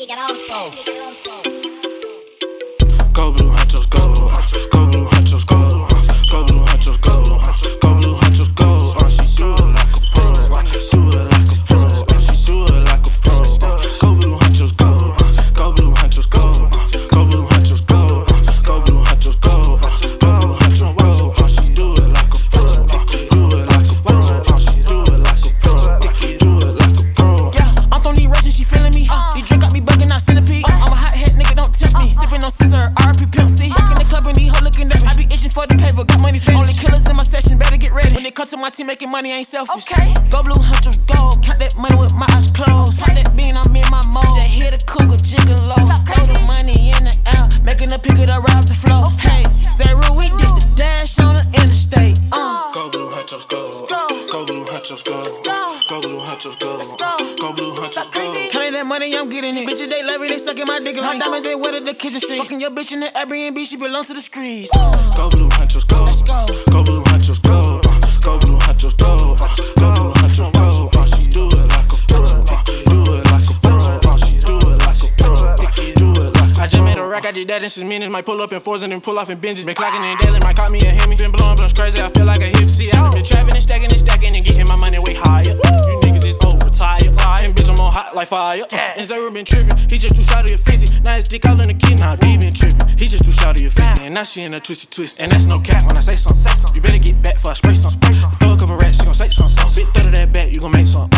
Go blue hunchos, go. Go blue hunchos, go. Go blue hunchos, go. Go blue hunchos, go. She do it like a pro. Do it like a pro. She do it like a pro. Go blue hunchos, go. Go blue hunchos, go. Go blue hunchos, go. Go blue hunchos, go. Go blue hunchos, go. She do it like a pro. Do it like a pro. She do it like a pro. Do it like a pro. Yeah, I'm throwing these Russian, she feeling me. These drink got me bugging, not centipede. I'm a hot head nigga, don't tempt me. Sipping on scissor, RP Pimp C. Back in the club and these hoes looking at me. I be itching for the paper, got money fast. Only killers in my session, better get ready. When it comes to my team making money, I ain't selfish. Okay. Go blue hunchos, go. Count that money with my eyes closed. Pop that bean, I'm in my mode. Just hear the cougar jigging low. Throw the money in the air, making her pick it up right off the floor. Hey, Zero, we did the dash on the interstate. Go blue hunchos, go. Go blue hunchos, go. Go blue hunchos, go. Go blue hunchos, go. Counting that money, I'm getting it. Bitches, they love it, they sucking my dick. My diamonds, they wet at the kitchen sink. Fucking your bitch in the Airbnb, she belongs to the streets. Go blue hunchos, go. Go blue hunchos, go. Go blue hunchos, go. Go blue hunchos, go. She do it like a pro. Do it like a pro. She do it like a pro. Do it like a pro. I just made a rack, I did that in 6 minutes. Might pull up in fours and then pull off in binges. Been clocking in daily, might caught me and hit me. Been blowing blunts crazy, I feel like a hip. See, I been trapping and stacking and getting my money way higher. You niggas is old, retired. And bitch, I'm on hot like fire. And Zero been tripping, he just too shot of your 50. Now his dick all in the kid, now D been tripping. He just too shot of your 50. And now she in a twisty twist. And that's no cap when I say something. You better get back before I spray something. Throw a couple rats, she gon' say something. Bit third of that back, you gon' make something.